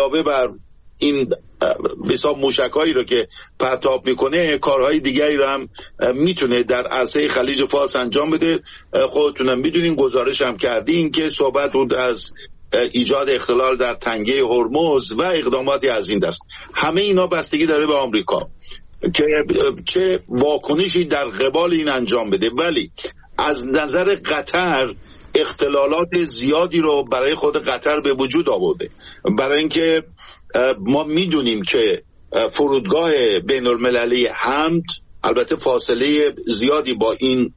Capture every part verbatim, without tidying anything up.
علاوه بر این حساب موشکایی رو که پرتاب میکنه کارهای دیگری رو هم میتونه در عرصه خلیج فارس انجام بده. خودتونم میدونین، گزارش هم کردین که صحبت بود از ایجاد اختلال در تنگه هرمز و اقداماتی از این دست. همه اینا بستگی داره به آمریکا که چه واکنشی در قبال این انجام بده. ولی از نظر قطر اختلالات زیادی رو برای خود قطر به وجود آورده، برای اینکه ما میدونیم که فرودگاه بین المللی حمد البته فاصله زیادی با این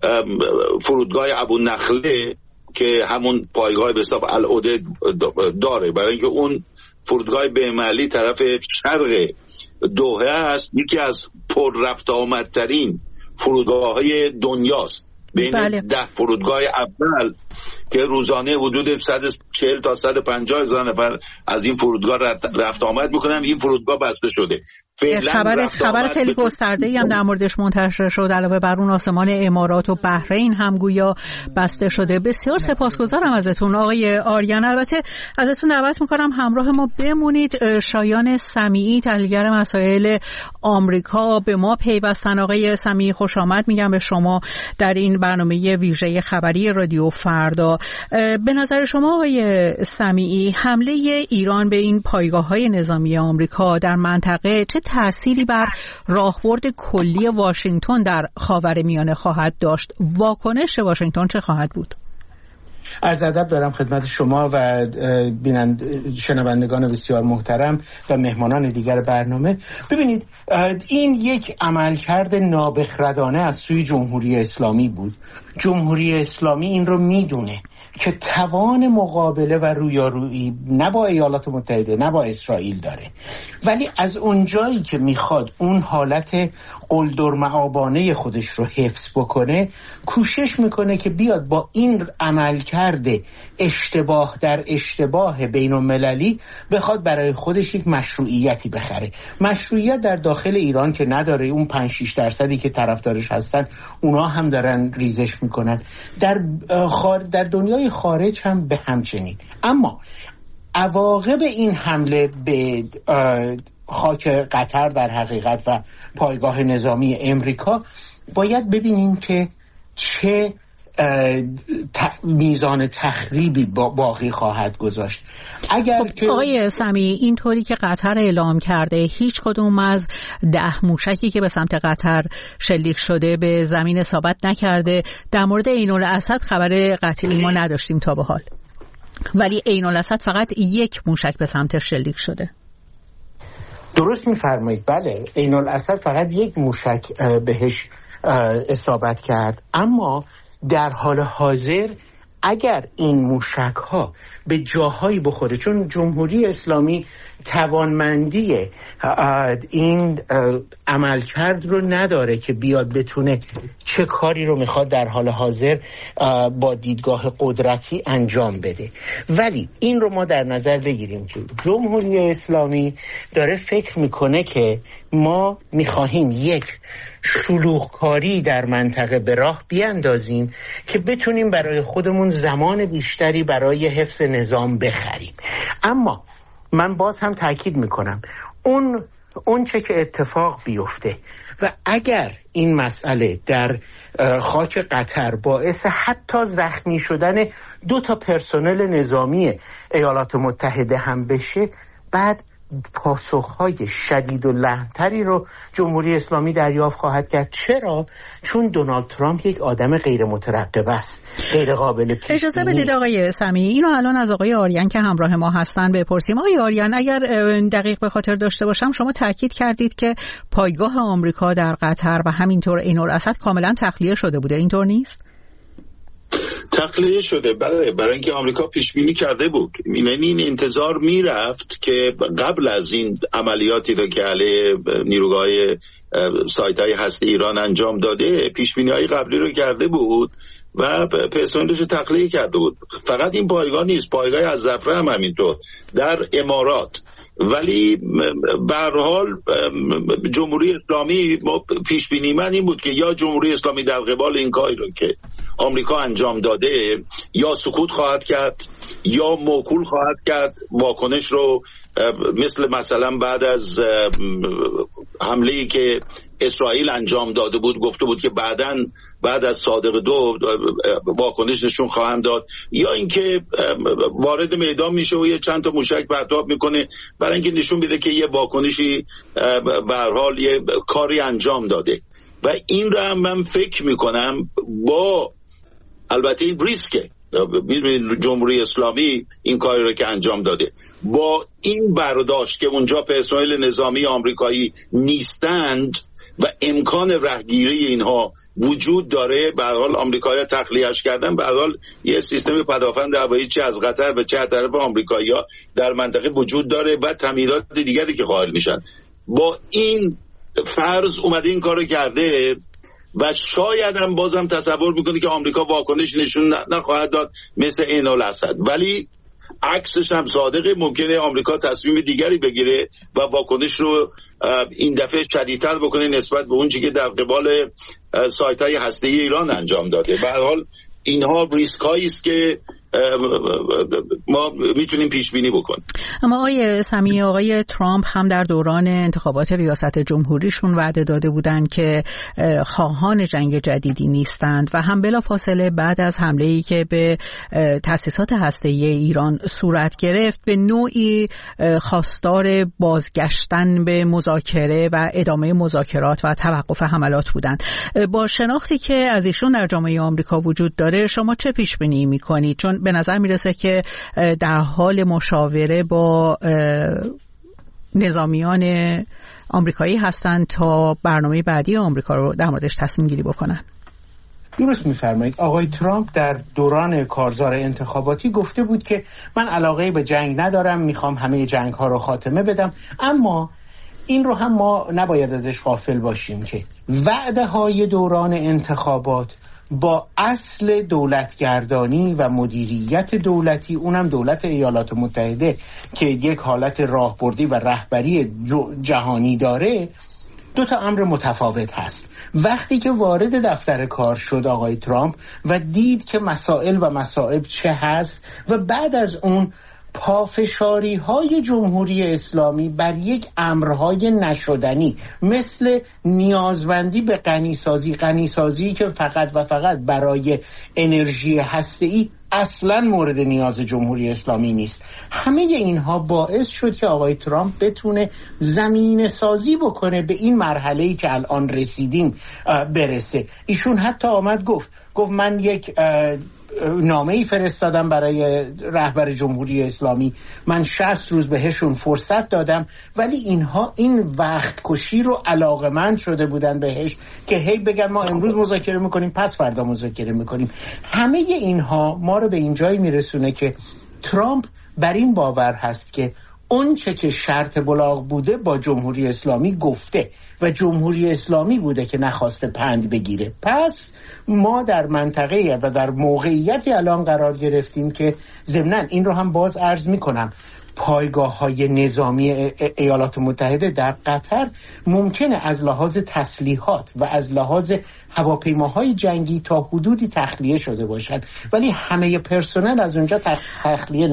فرودگاه ابو نخله که همون پایگاه به حساب العده داره، برای اینکه اون فرودگاه بین المللی طرف شرق دوحه است، یکی از پر رفت آمدترین فرودگاه های دنیاست. بین بله. ده فرودگاه اول که روزانه حدود صد و چهل تا صد و پنجاه هزار نفر از این فرودگاه رفت آمد میکنن، این فرودگاه بسته شده. خبر خبر خیلی گسترده‌ای هم در موردش منتشر شد. علاوه بر اون آسمان امارات و بحرین هم گویا بسته شده. بسیار سپاسگزارم ازتون آقای آریان. البته ازتون دعوت میکنم همراه ما بمونید. شایان سمیعی، تحلیلگر مسائل آمریکا، به ما پیوستن. آقای سمیعی خوش آمد میگم به شما در این برنامه ویژه خبری رادیو فردا. به نظر شما آقای سمیعی حمله ایران به این پایگاه‌های نظامی آمریکا در منطقه چه تأثیری بر راهبرد کلی واشنگتن در خاورمیانه خواهد داشت؟ واکنش واشنگتن چه خواهد بود؟ عرض ادب دارم خدمت شما و بینند شنوندگان بسیار محترم و مهمانان دیگر برنامه. ببینید، این یک عملکرد نابخردانه از سوی جمهوری اسلامی بود. جمهوری اسلامی این رو میدونه که توان مقابله و رویارویی نه با ایالات متحده نه با اسرائیل داره، ولی از اونجایی که میخواد اون حالت قلدرمعابانه خودش رو حفظ بکنه، کوشش میکنه که بیاد با این عملکرد اشتباه در اشتباه بین المللی بخواد برای خودش یک مشروعیتی بخره. مشروعیت در داخل ایران که نداره، اون پنج شش درصدی که طرفدارش هستن اونا هم دارن ریزش میکنن، در خار در دنیای خارج هم به همچنین. اما عواقب این حمله به خاک قطر در حقیقت و پایگاه نظامی امریکا باید ببینیم که چه میزان تخریبی باقی خواهد گذاشت. اگر خب که آقای سمیعی، اینطوری که قطر اعلام کرده هیچ کدوم از ده موشکی که به سمت قطر شلیک شده به زمین اصابت نکرده. در مورد عین‌الاسد خبر قطعی ما نداشتیم تا به حال، ولی عین‌الاسد فقط یک موشک به سمت شلیک شده. درست می‌فرمایید، بله، عین‌الاسد فقط یک موشک بهش اصابت کرد. اما در حال حاضر اگر این موشک ها به جاهایی بخوره، چون جمهوری اسلامی توانمندی این عملکرد رو نداره که بیاد بتونه چه کاری رو میخواد در حال حاضر با دیدگاه قدرتی انجام بده، ولی این رو ما در نظر بگیریم که جمهوری اسلامی داره فکر میکنه که ما میخواهیم یک شلوغکاری در منطقه به راه بیاندازیم که بتونیم برای خودمون زمان بیشتری برای حفظ نظام بخریم. اما من باز هم تاکید میکنم اون اون چه که اتفاق بیفته و اگر این مسئله در خاک قطر باعث حتی زخمی شدن دو تا پرسنل نظامی ایالات متحده هم بشه، بعد پاسخهای شدید و لحن‌تری رو جمهوری اسلامی دریافت خواهد کرد. چرا؟ چون دونالد ترامپ یک آدم غیر مترقب است، غیر قابل پیش. اجازه بدید آقای سمیعی اینو الان از آقای آریان که همراه ما هستن بپرسیم. آقای آریان، اگر دقیق به خاطر داشته باشم شما تاکید کردید که پایگاه آمریکا در قطر و همینطور عین‌الاسد کاملا تخلیه شده بوده، اینطور نیست؟ تخلیه شده، برای برای اینکه آمریکا پیش بینی کرده بود. یعنی این انتظار میرفت که قبل از این عملیاتی رو که علیه نیروگاه سایت‌های هسته ایران انجام داده، پیش بینی‌های قبلی رو کرده بود و پرسنلش رو تخلیه کرده بود. فقط این پایگاه نیست، پایگاه الزفره هم همینطور در امارات. ولی به هر حال جمهوری اسلامی پیش بینی من این بود که یا جمهوری اسلامی در قبال این کاری رو که آمریکا انجام داده یا سکوت خواهد کرد یا موکول خواهد کرد واکنش رو مثل مثلا بعد از حمله‌ای که اسرائیل انجام داده بود گفته بود که بعداً بعد از صادق دو واکنش نشون خواهم داد، یا اینکه وارد میدان میشه و یه چند تا موشک پرتاب میکنه برای اینکه نشون بده که یه واکنشی به هر حال یه کاری انجام داده. و این رو هم من فکر میکنم با البته این ریسکه، جمهوری اسلامی این کاری رو که انجام داده با این برداشت که اونجا پرسنل نظامی آمریکایی نیستند و امکان رهگیری اینها وجود داره، به هر حال آمریکایی‌ها تخلیه‌اش کردن، به هر حال یه سیستم پدافند هوایی چه از قطر و چه از طرف آمریکایی‌ها در منطقه وجود داره و تمهیدات دیگری که قائل میشن. با این فرض اومده این کارو کرده و شاید هم بازم تصور میکنه که آمریکا واکنش نشون نخواهد داد مثل عین الاسد، ولی عکسش هم صادقه. ممکنه آمریکا تصمیم دیگری بگیره و واکنش رو این دفعه شدیدتر بکنه نسبت به اون چیزی که در قبال سایت‌های هسته‌ای ایران انجام داده. به هر حال اینها ریسک هایی است که ما میتونیم پیش بینی بکنیم. اما آقای سمیعی، آقای ترامپ هم در دوران انتخابات ریاست جمهوریشون وعده داده بودند که خواهان جنگ جدیدی نیستند و هم بلافاصله بعد از حمله‌ای که به تأسیسات هسته‌ای ایران صورت گرفت به نوعی خواستار بازگشتن به مذاکره و ادامه مذاکرات و توقف حملات بودند. با شناختی که از ایشون در جامعه آمریکا وجود داره شما چه پیش بینی می‌کنید؟ چون به نظر میرسه که در حال مشاوره با نظامیان آمریکایی هستند تا برنامه بعدی آمریکا رو در موردش تصمیم گیری بکنن. درست می‌فرمایید. آقای ترامپ در دوران کارزار انتخاباتی گفته بود که من علاقه به جنگ ندارم، میخوام همه جنگ‌ها رو خاتمه بدم، اما این رو هم ما نباید ازش غافل باشیم که وعده‌های دوران انتخابات با اصل دولتگردانی و مدیریت دولتی، اونم دولت ایالات متحده که یک حالت راهبردی و رهبری جهانی داره، دو تا امر متفاوت هست. وقتی که وارد دفتر کار شد آقای ترامپ و دید که مسائل و مصائب چه هست و بعد از اون پافشاری های جمهوری اسلامی بر یک امرهای نشدنی مثل نیازمندی به غنیسازی غنیسازی که فقط و فقط برای انرژی هسته‌ای اصلاً مورد نیاز جمهوری اسلامی نیست، همه اینها باعث شد که آقای ترامپ بتونه زمینه سازی بکنه به این مرحله‌ای که الان رسیدیم برسه. ایشون حتی آمد گفت گفت من یک نامه‌ای فرستادم برای رهبر جمهوری اسلامی، من شصت روز بهشون فرصت دادم، ولی اینها این وقت کشی رو علاقمند شده بودن بهش که هی بگن ما امروز مذاکره میکنیم پس فردا مذاکره میکنیم. همه اینها ما رو به این جایی میرسونه که ترامپ بر این باور هست که اون چه که شرط بلاغ بوده با جمهوری اسلامی گفته و جمهوری اسلامی بوده که نخواسته پند بگیره. پس ما در منطقه و در موقعیتی الان قرار گرفتیم که ضمناً این رو هم باز عرض میکنم، پایگاه‌های نظامی ایالات متحده در قطر ممکنه از لحاظ تسلیحات و از لحاظ هواپیماهای جنگی تا حدودی تخلیه شده باشند، ولی همه پرسنل از اونجا تخلیه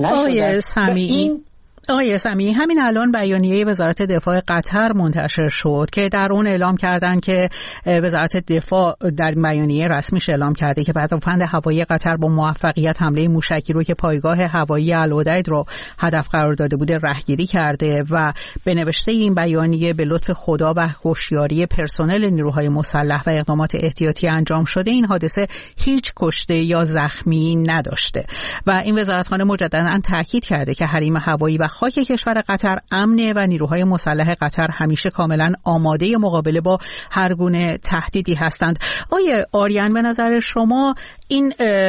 نشدن. آقای سمیعی، همین الان بیانیه وزارت دفاع قطر منتشر شد که در اون اعلام کردن که وزارت دفاع در بیانیه رسمیش اعلام کرده که پدافند هوایی قطر با موفقیت حمله موشکی رو که پایگاه هوایی العدید رو هدف قرار داده بوده رهگیری کرده و به نوشته این بیانیه به لطف خدا و هوشیاری پرسنل نیروهای مسلح و اقدامات احتیاطی انجام شده این حادثه هیچ کشته یا زخمی نداشته و این وزارتخانه مجددا تاکید کرده که حریم هوایی و خاک کشور قطر امنه و نیروهای مسلح قطر همیشه کاملا آماده مقابله با هر گونه تهدیدی هستند. آقای آریان، به نظر شما این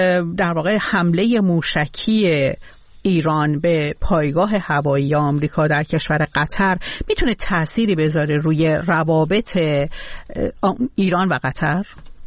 در واقع حمله موشکی ایران به پایگاه هوایی آمریکا در کشور قطر میتونه تأثیری بذاره روی روابط ایران و قطر؟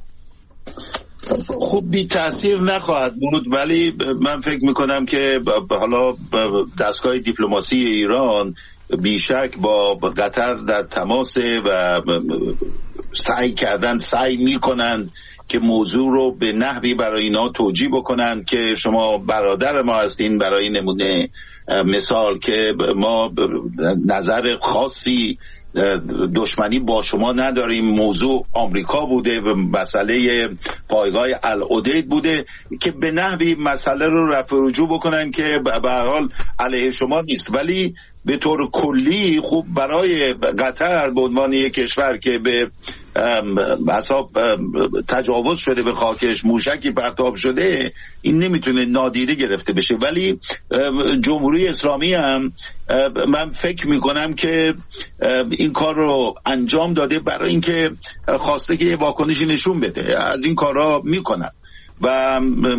خب بی تأثیر نخواهد بود، ولی من فکر میکنم که حالا دستگاه دیپلماسی ایران بیشک با قطر در تماسه و سعی کردن سعی میکنن که موضوع رو به نحوی برای اینا توجیه بکنن که شما برادر ما هستین، برای نمونه مثال که ما نظر خاصی دشمنی با شما نداریم، موضوع آمریکا بوده و مسئله پایگاه العدید بوده که به نحوی مسئله رو رفع رجوع بکنن که به هر حال علیه شما نیست، ولی به طور کلی خوب برای قطر به عنوان یک کشور که به حساب تجاوز شده به خاکش، موشکی پرتاب شده، این نمیتونه نادیده گرفته بشه. ولی جمهوری اسلامی هم من فکر میکنم که این کار رو انجام داده برای اینکه خواسته که یه واکنشی نشون بده، از این کارها میکنن و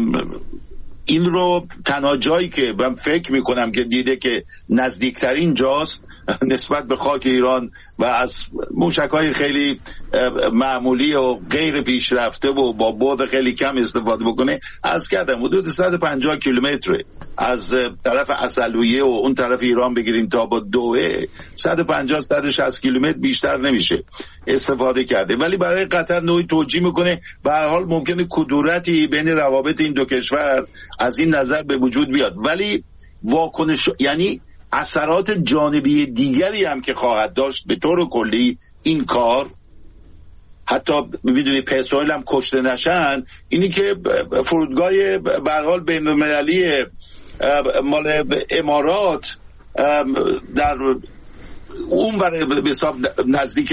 این رو تنها جایی که من فکر میکنم که دیده که نزدیکترین جاست نسبت به خاک ایران و از موشک‌های خیلی معمولی و غیر پیشرفته و با بعد خیلی کم استفاده بکنه، از کردم حدود صد و پنجاه کیلومتر از طرف عسلویه و اون طرف ایران بگیریم تا با دوحه، صد و پنجاه صد و شصت کیلومتر بیشتر نمیشه استفاده کرده. ولی برای قطر نوعی توجیه میکنه به هر حال ممکنه کدورتی بین روابط این دو کشور از این نظر به وجود بیاد، ولی واکنش یعنی اثرات جانبی دیگری هم که خواهد داشت به طور کلی این کار، حتی میدونی پسوایل هم کشته نشن، اینی که فرودگاه به هر حال بین‌المللی مال امارات در اون برای به حساب نزدیک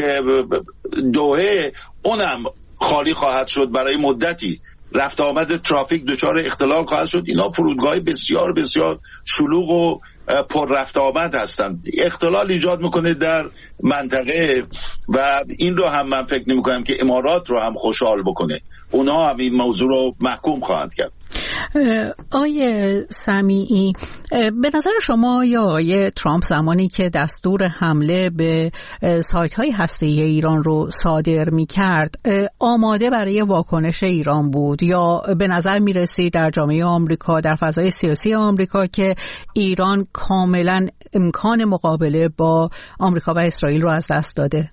دوحه اونم خالی خواهد شد برای مدتی، رفت آمد ترافیک دچار اختلال خواهد شد. اینا فرودگاه بسیار بسیار شلوغ و پر رفت آمد هستند، اختلال ایجاد میکنه در منطقه و این رو هم من فکر نمی کنم که امارات رو هم خوشحال بکنه، اونا هم این موضوع رو محکوم خواهند کرد. آقای سمیعی، به نظر شما یا آقای ترامپ زمانی که دستور حمله به سایت‌های هسته‌ای ایران رو صادر می‌کرد آماده برای واکنش ایران بود یا به نظر می‌رسید در جامعه آمریکا، در فضای سیاسی آمریکا که ایران کاملا امکان مقابله با آمریکا و اسرائیل رو از دست داده؟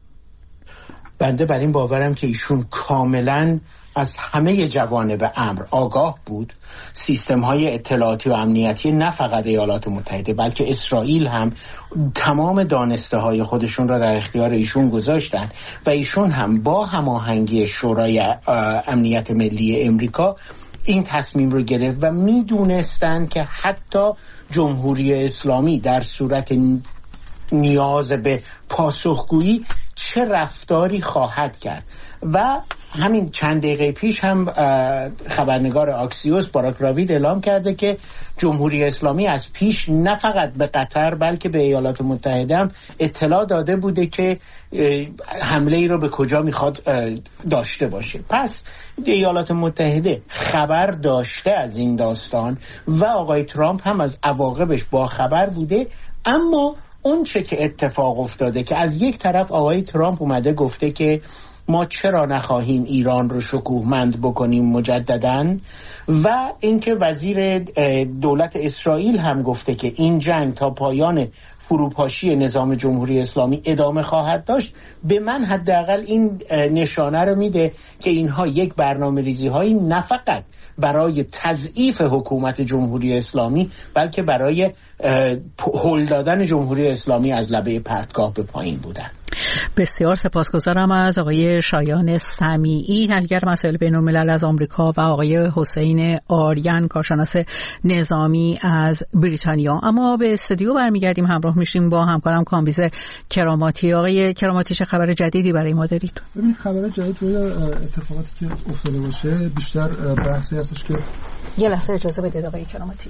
بنده بر این باورم که ایشون کاملا از همه جوانب امر آگاه بود. سیستم های اطلاعاتی و امنیتی نه فقط ایالات متحده بلکه اسرائیل هم تمام دانسته های خودشون را در اختیار ایشون گذاشتن و ایشون هم با هماهنگی شورای امنیت ملی امریکا این تصمیم رو گرفت و میدونستن که حتی جمهوری اسلامی در صورت نیاز به پاسخگویی چه رفتاری خواهد کرد. و همین چند دقیقه پیش هم خبرنگار آکسیوس باراک راوید اعلام کرده که جمهوری اسلامی از پیش نه فقط به قطر بلکه به ایالات متحده هم اطلاع داده بوده که حمله ای رو به کجا میخواد داشته باشه. پس ایالات متحده خبر داشته از این داستان و آقای ترامپ هم از عواقبش با خبر بوده. اما اون چه که اتفاق افتاده که از یک طرف آقای ترامپ اومده گفته که ما چرا نخواهیم ایران رو شکوهمند بکنیم مجدداً، و اینکه وزیر دولت اسرائیل هم گفته که این جنگ تا پایان فروپاشی نظام جمهوری اسلامی ادامه خواهد داشت، به من حداقل این نشانه رو میده که اینها یک برنامه ریزی هایی نه فقط برای تضعیف حکومت جمهوری اسلامی بلکه برای هل دادن جمهوری اسلامی از لبه پرتگاه به پایین بودن. بسیار سپاسگزارم از آقای شایان سمیعی، حلگر مسائل بین الملل از آمریکا، و آقای حسین آریان، کارشناس نظامی از بریتانیا. اما به استودیو برمیگردیم، همراه میشیم با همکارم کامبیز کراماتی. آقای کراماتی، چه خبر جدیدی برای ما دارید؟ ببین، خبر جدید روی اتفاقاتی که افتاده باشه بیشتر بحثی هستش که یه لحظه اجازه بدید آقای کراماتی.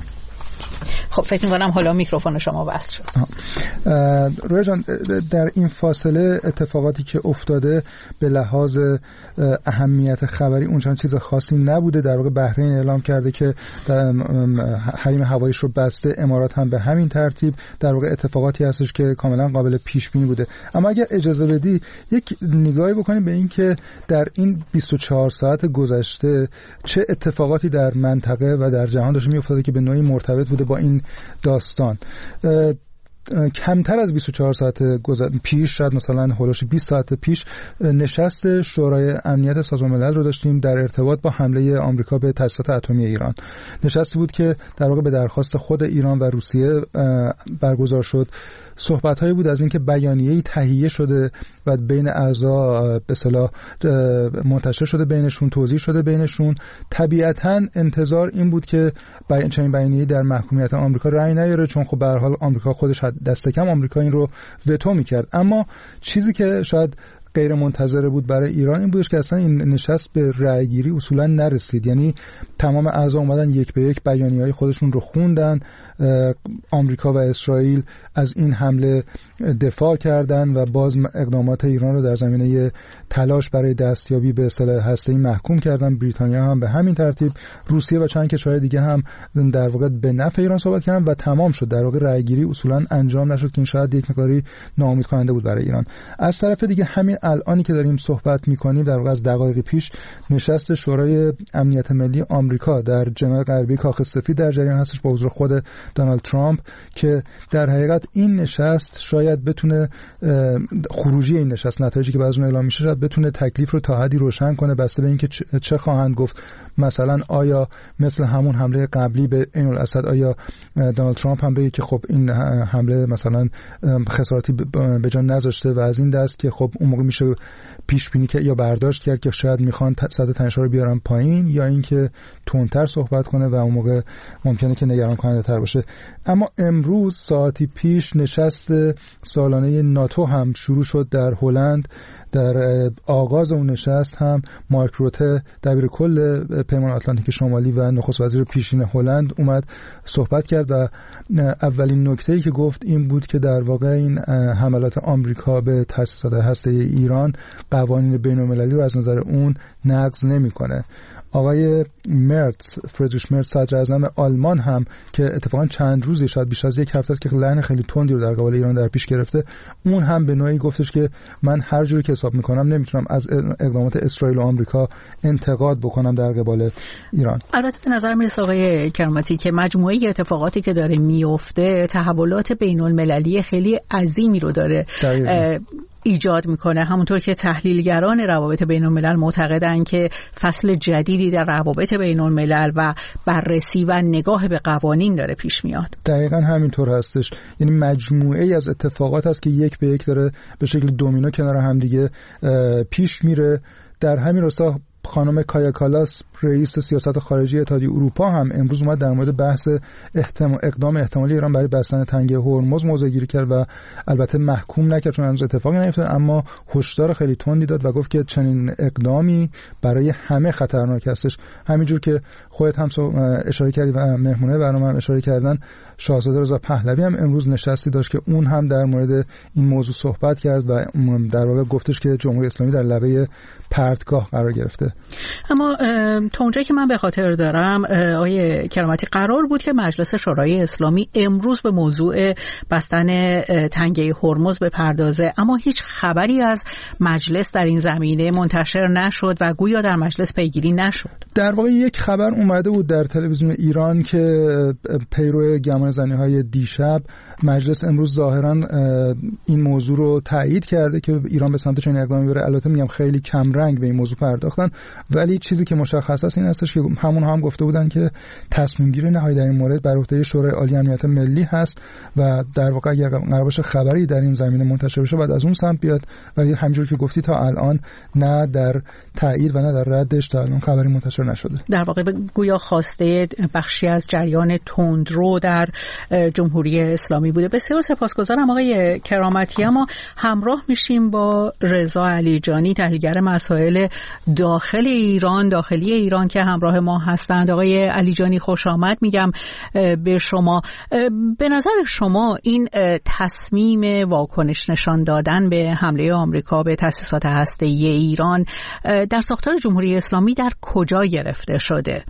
خب فکر می‌کنم حالا میکروفون شما وصل شد. رویا جان، در این فاصله اتفاقاتی که افتاده به لحاظ اهمیت خبری اونچنان چیز خاصی نبوده. در واقع بحرین اعلام کرده که حریم هواییش رو بسته، امارات هم به همین ترتیب. در واقع اتفاقاتی هستش که کاملا قابل پیش بینی بوده. اما اگر اجازه بدی یک نگاهی بکنیم به این که در این بیست و چهار ساعت گذشته چه اتفاقاتی در منطقه و در جهان داشته می‌افتاده که به نوعی مرتبط بوده با این داستان. کمتر از بیست و چهار ساعت پیش، شاید مثلا هولوش بیست ساعت پیش، نشست شورای امنیت سازمان ملل رو داشتیم در ارتباط با حمله آمریکا به تاسیسات اتمی ایران. نشستی بود که در واقع به درخواست خود ایران و روسیه برگزار شد. صحبت‌هایی بود از اینکه بیانیه‌ای تهیه شده و بین اعضا به اصطلاح منتشر شده بینشون، توضیح شده بینشون. طبیعتاً انتظار این بود که چنین بیانیه‌ای در محکومیت آمریکا رأی نیاره، چون خب به هر حال آمریکا خودش دست کم آمریکا این رو وتو می‌کرد. اما چیزی که شاید غیر منتظره بود برای ایران این بودش که اصلا این نشست به رأیگیری اصولا نرسید. یعنی تمام اعضا اومدن یک به یک بیانیه‌های خودشون رو خوندن. آمریکا و اسرائیل از این حمله دفاع کردن و باز اقدامات ایران رو در زمینه تلاش برای دستیابی به سلاح هسته‌ای محکوم کردن. بریتانیا هم به همین ترتیب، روسیه و چند کشورهای دیگه هم در واقع به نفع ایران صحبت کردن و تمام شد. در واقع رأیگیری اصولا انجام نشد که این شاید یک مقداری ناامید کننده بود برای ایران. از طرف دیگه همین الانی که داریم صحبت می‌کنیم در واقع از دقایق پیش نشست شورای امنیت ملی آمریکا در جناح غربی کاخ سفید در جریان هستش با حضور خود دونالد ترامپ، که در حقیقت این نشست شاید بتونه خروجی این نشست، نتایجی که بعد از اون اعلام میشه، شاید بتونه تکلیف رو تا حدی روشن کنه بسته به اینکه چه خواهند گفت. مثلا آیا مثل همون حمله قبلی به عین الاسد، آیا دونالد ترامپ هم بگه که خب این حمله مثلا خساراتی به جا نذاشته و از این دست که خب اون موقع میشه پیش بینی که یا برداشت کرد که شاید میخوان سطح تنش‌ها رو بیارن پایین، یا اینکه تندتر صحبت کنه و اون موقع ممکنه که نگران کننده تر باشه. اما امروز ساعتی پیش نشست سالانه ناتو هم شروع شد در هلند. در آغاز اون نشست هم مارک روته دبیر کل پیمان آتلانتیک شمالی و نخست وزیر پیشین هلند اومد صحبت کرد و اولین نکته‌ای که گفت این بود که در واقع این حملات آمریکا به تأسیسات هسته‌ای ایران قوانین بین‌المللی رو از نظر اون نقض نمی‌کنه. آقای مرتز، فریدریش مرتز، صدر اعظم آلمان هم که اتفاقا چند روزی شاید بیش از یک هفته است که لحن خیلی تندی رو در قبال ایران در پیش گرفته، اون هم به نوعی گفتش که من هر جوری که حساب میکنم نمیتونم از اقدامات اسرائیل و آمریکا انتقاد بکنم در قبال ایران. البته به نظر میرسه آقای کرامتی که مجموعه اتفاقاتی که داره میفته تحولات بین المللی خیلی عظیمی رو داره ایجاد میکنه. همونطور که تحلیلگران روابط بین الملل معتقدن که فصل جدیدی در روابط بین الملل و بررسی و نگاه به قوانین داره پیش میاد. دقیقاً همینطور هستش. یعنی مجموعه از اتفاقات هست که یک به یک داره به شکل دومینو کنار هم دیگه پیش میره. در همین راستا خانم کایا کالاس، رئیس سیاست خارجی اتحادیه اروپا، هم امروز اومد در مورد بحث احتمال اقدام احتمالی ایران برای بستن تنگه هرمز موضع گیری کرد و البته محکوم نکرد چون هنوز اتفاقی نیفتاد، اما هشدار خیلی تندی داد و گفت که چنین اقدامی برای همه خطرناک هستش. همینجور که خودت هم اشاره کردی و مهمونه برنامه هم اشاره کردن، شاهزاده رضا پهلوی هم امروز نشستی داشت که اون هم در مورد این موضوع صحبت کرد و در واقع گفتش که جمهوری اسلامی در لبه پرتگاه قرار گرفته. اما تا اونجایی که من به خاطر دارم آقای کرامتی، قرار بود که مجلس شورای اسلامی امروز به موضوع بستن تنگه هرمز بپردازه، اما هیچ خبری از مجلس در این زمینه منتشر نشد و گویا در مجلس پیگیری نشد. در واقع یک خبر اومده بود در تلویزیون ایران که پیرو گمان زنی‌های دیشب مجلس امروز ظاهراً این موضوع رو تایید کرده که ایران به سمت چنین اقدامی بره. البته میگم خیلی کم رنگ به این موضوع پرداختن، ولی چیزی که مشخص است این هستش که همون هم گفته بودن که تصمیم گیری نهایی در این مورد بر عهده شورای عالی امنیت ملی هست و در واقع اگر قرار باشه خبری در این زمینه منتشر بشه بعد از اون سمت بیاد، ولی همونجوری که گفتی تا الان نه در تایید و نه در ردش تا الان خبری منتشر نشده. در واقع گویا خواسته بخشی از جریان تندرو در جمهوری اسلامی بوده. بسیار سپاسگزارم آقای کرامتی. اما همراه میشیم با رضا علیجانی، تحلیلگر مسائل داخل ایران، داخلی ایران که همراه ما هستند. آقای علیجانی خوش آمد میگم به شما. به نظر شما این تصمیم واکنش نشان دادن به حمله آمریکا به تأسیسات هسته‌ای ایران در ساختار جمهوری اسلامی در کجا گرفته شده؟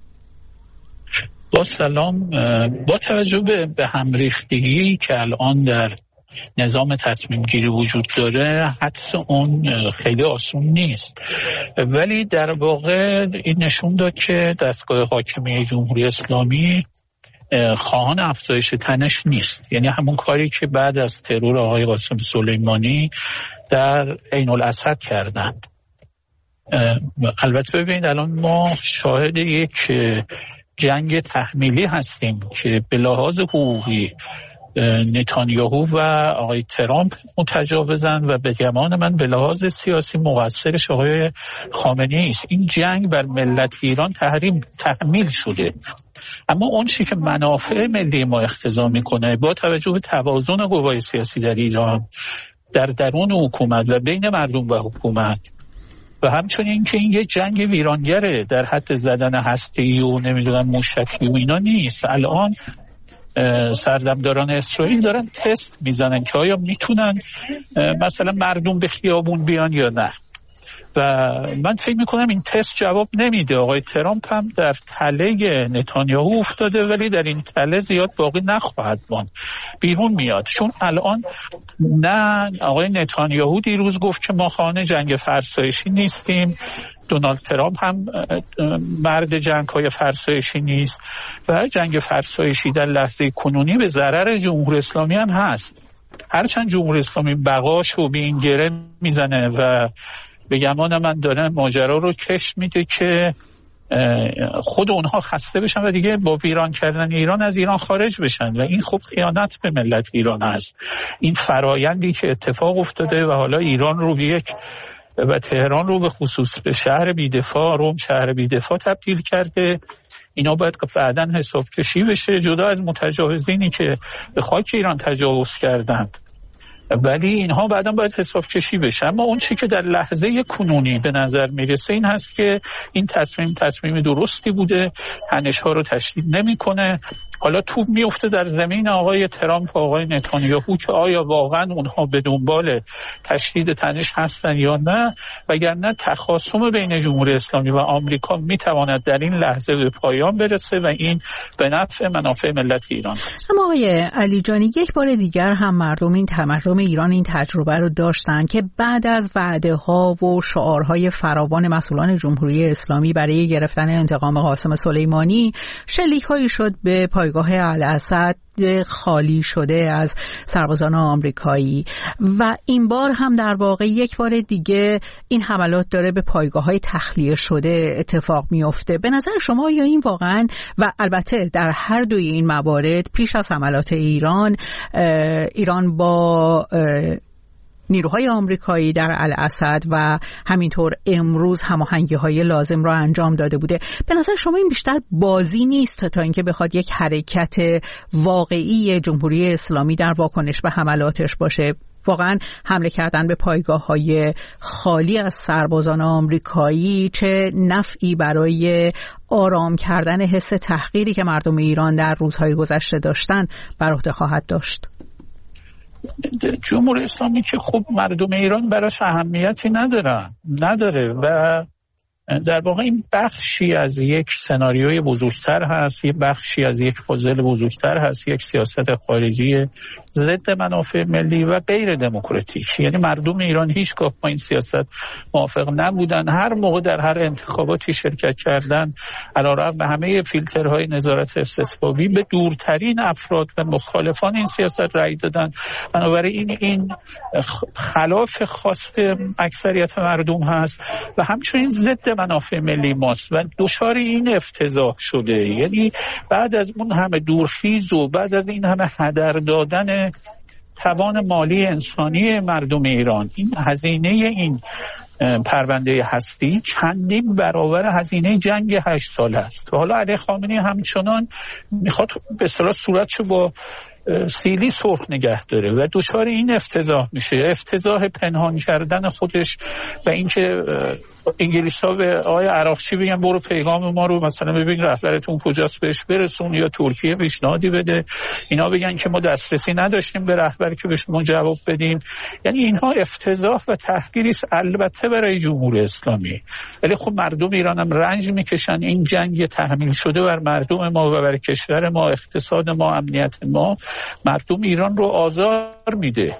با سلام. با توجه به همریختگی که الان در نظام تصمیم گیری وجود داره، حدس اون خیلی آسون نیست، ولی در واقع این نشون داد که دستگاه حاکمیه جمهوری اسلامی خواهان افزایش تنش نیست. یعنی همون کاری که بعد از ترور آقای قاسم سلیمانی در عین الاسد کردند. البته ببینید الان ما شاهد یک جنگ تحمیلی هستیم که به لحاظ حقوقی نتانیاهو و آقای ترامپ متجاوزن و به گمان من به لحاظ سیاسی مقصرش آقای خامنه‌ای است. این جنگ بر ملت ایران تحریم تحمیل شده، اما اون چی که منافع ملی ما اقتضا میکنه با توجه به توازن قوای سیاسی در ایران، در درون حکومت و بین مردم و حکومت، و همچنین که این یه جنگ ویرانگره در حد زدن هسته‌ای و نمیدونم موشکی و اینا نیست. الان سردمداران اسرائیل دارن تست میزنن که آیا میتونن مثلا مردم به خیابون بیان یا نه، و من فکر میکنم این تست جواب نمیده. آقای ترامپ هم در تله نتانیاهو افتاده، ولی در این تله زیاد باقی نخواهد ماند، بیرون میاد. چون الان نه آقای نتانیاهو دیروز گفت که ما خواهان جنگ فرسایشی نیستیم، دونالد ترامپ هم مرد جنگ های فرسایشی نیست، و جنگ فرسایشی در لحظه کنونی به ضرر جمهوری اسلامی هم هست. هرچند جمهوری اسلامی بقاش رو به این گره میزنه و به گمان من داره ماجرا رو کش میده که خود اونها خسته بشن و دیگه با ویران کردن ایران از ایران خارج بشن، و این خب خیانت به ملت ایران هست. این فرایندی که اتفاق افتاده و حالا ایران رو به یک و تهران رو به خصوص به شهر بی‌دفاع، روم شهر بی‌دفاع تبدیل کرده، اینا باید بعداً حساب کشی بشه، جدا از متجاوزینی که به خاک ایران تجاوز کردند، ولی اینها بعداً باید حساب کشی بشه. اما اون چی که در لحظه کنونی به نظر میرسه این هست که این تصمیم تصمیم درستی بوده، تنش ها رو تشدید نمیکنه. حالا توپ میفته در زمین آقای ترامپ و آقای نتانیاهو که آیا واقعا اونها به دنبال تشدید تنش هستن یا نه، وگرنه تخاصم بین جمهوری اسلامی و آمریکا میتواند در این لحظه به پایان برسه و این به نفع منافع ملت ایران است. اما آقای علی جانی، یک بار دیگر هم مردم این تمرم ایران این تجربه رو داشتن که بعد از وعده ها و شعارهای فراوان مسئولان جمهوری اسلامی برای گرفتن انتقام قاسم سلیمانی، شلیک‌هایی شد به پایگاه الاسد خالی شده از سربازان آمریکایی، و این بار هم در واقع یک بار دیگه این حملات داره به پایگاه‌های تخلیه شده اتفاق میفته. به نظر شما یا این واقعا، و البته در هر دوی این موارد پیش از حملات ایران ایران با نیروهای آمریکایی در الاسد و همینطور امروز هماهنگی‌های لازم را انجام داده بوده، به نظر شما این بیشتر بازی نیست تا اینکه بخواد یک حرکت واقعی جمهوری اسلامی در واکنش به حملاتش باشه؟ واقعا حمله کردن به پایگاه‌های خالی از سربازان آمریکایی چه نفعی برای آرام کردن حس تحقیری که مردم ایران در روزهای گذشته داشتن بر عهده خواهد داشت؟ جمهوری اسلامی که خب مردم ایران براش اهمیتی نداره نداره و در واقع این بخشی از یک سناریوی بزرگتر هست، یک بخشی از یک پازل بزرگتر هست، یک سیاست خارجی ضد منافع ملی و غیر دموکراتیک. یعنی مردم ایران هیچگاه با این سیاست موافق نبودن، هر موقع در هر انتخاباتی شرکت کردن علیرغم همه فیلترهای نظارت استثبابی به دورترین افراد و مخالفان این سیاست رأی دادن. بنابراین این خلاف خواست اکثریت مردم هست و همچنین ضد منافع ملی ماست و دچار این افتضاح شده. یعنی بعد از اون همه دورخیز و بعد از این همه هدر دادن توان مالی انسانی مردم ایران، این هزینه این پرونده هستی چندین برابر هزینه جنگ هشت سال است. و حالا علی خامنه‌ای همچنان میخواد به اصطلاح صورتشو با سیلی سرخ نگه داره و دچار این افتضاح میشه، افتضاح پنهان کردن خودش و اینکه انگلیس‌ها به آقای عراقچی بگن برو پیغام ما رو مثلا ببین رهبرتون کجاست بهش برسون، یا ترکیه پیشنهادی بده، اینا بگن که ما دسترسی نداشتیم به رهبری که بهش ما جواب بدیم. یعنی اینها افتضاح و تحقیری است البته برای جمهوری اسلامی، ولی خب مردم ایران هم رنج میکشن. این جنگ تحمیل شده بر مردم ما و بر کشور ما، اقتصاد ما، امنیت ما، مردم ایران رو آزار میده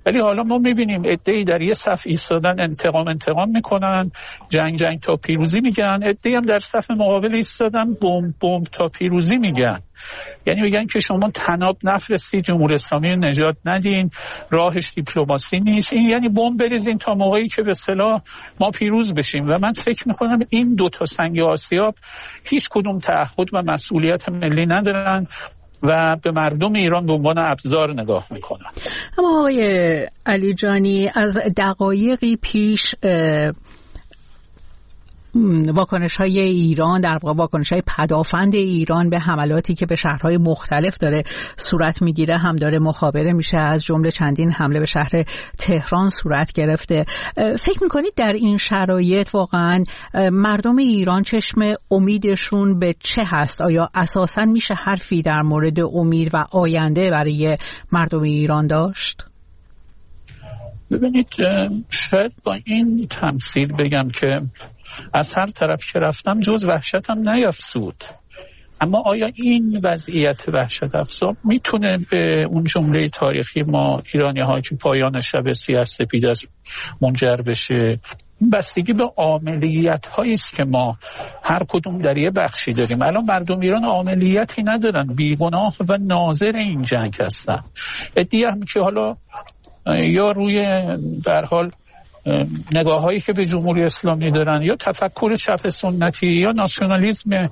ولی حالا ما میبینیم عده‌ای در یه صف ایستادن انتقام انتقام میکنن، جنگ جنگ تا پیروزی میگن، عده‌ای هم در صف مقابل ایستادن بمب بمب تا پیروزی میگن. یعنی میگن که شما تناب نفرستید، جمهوری اسلامی رو نجات ندین، راهش دیپلماسی نیست، این یعنی بمب بریزین تا موقعی که به اصطلاح ما پیروز بشیم. و من فکر میکنم این دو تا سنگ آسیاب هیچ کدوم تعهد و مسئولیت ملی ندارن و به مردم ایران به عنوان ابزار نگاه میکنن. اما آقای علی جانی، از دقایقی پیش واکنش های ایران، در واقع واکنش های پدافند ایران به حملاتی که به شهرهای مختلف داره صورت میگیره هم داره مخابره میشه، از جمله چندین حمله به شهر تهران صورت گرفته. فکر میکنید در این شرایط واقعا مردم ایران چشم امیدشون به چه هست؟ آیا اساساً میشه حرفی در مورد امید و آینده برای مردم ایران داشت؟ ببینید، شاید با این تمثیل بگم که از هر طرف که رفتم جز وحشتم نیفزود. اما آیا این وضعیت وحشت افزا میتونه به اون جمله تاریخی ما ایرانی ها که پایان شب سیاه سپید است منجر بشه؟ این بستگی به عاملیت هایی است که ما هر کدوم در یه بخشی داریم. الان مردم ایران عاملیتی ندارن، بیگناه و ناظر این جنگ هستن. ادعی هم که حالا یا روی در حال نگاه هایی که به جمهوری اسلامی دارن یا تفکر چپ سنتی یا ناسیونالیسم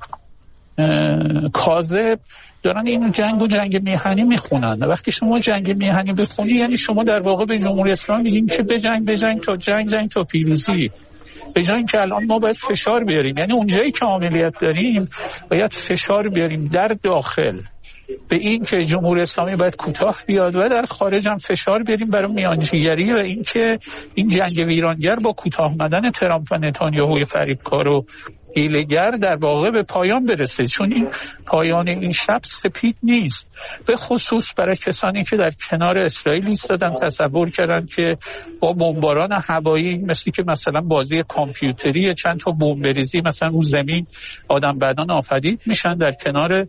کاذب دارن این جنگ و جنگ میهنی میخونن. وقتی شما جنگ میهنی بخونی یعنی شما در واقع به جمهوری اسلامی میگین که بجنگ بجنگ تا جنگ جنگ تا پیروزی، به جای اینکه الان ما باید فشار بیاریم. یعنی اونجایی که عملیات داریم باید فشار بیاریم در داخل به این که جمهوری اسلامی باید کوتاه بیاد و در خارج هم فشار بیاریم برای میانجیگری و این که این جنگ ویرانگر با کوتاه آمدن ترامپ و نتانیاهوی فریبکار و حیله‌گر در واقع به پایان برسه. چون این پایان این شب سپید نیست، به خصوص برای کسانی که در کنار اسرائیل ایستادن، تصور کردن که با بمباران هوایی مثل که مثلا بازی کامپیوتری چند تا بمب بریزی مثلا رو زمین آدم بعدان ناپدید میشن، در کنار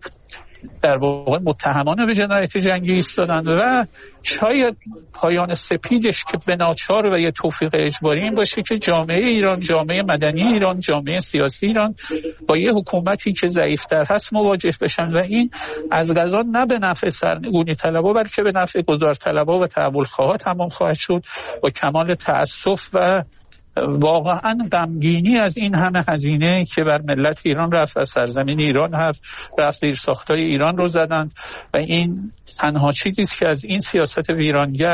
در واقع متهمان به جنایت جنگی ایستادن. و شاید پایان سپیدش که به ناچار و یه توفیق اجباری این باشه که جامعه ایران، جامعه مدنی ایران، جامعه سیاسی ایران با یه حکومتی که ضعیفتر هست مواجه بشن و این از قضا نه به نفع سرنگونی طلبا بلکه به نفع گذار طلبا و تحول خواها تمام خواهد شد. با کمال تأسف و واقعا غمگینی از این همه هزینه که بر ملت ایران رفت و سرزمین ایران رفت رفت زیر ساختای ایران رو زدن و این تنها چیزی است که از این سیاست ویرانگر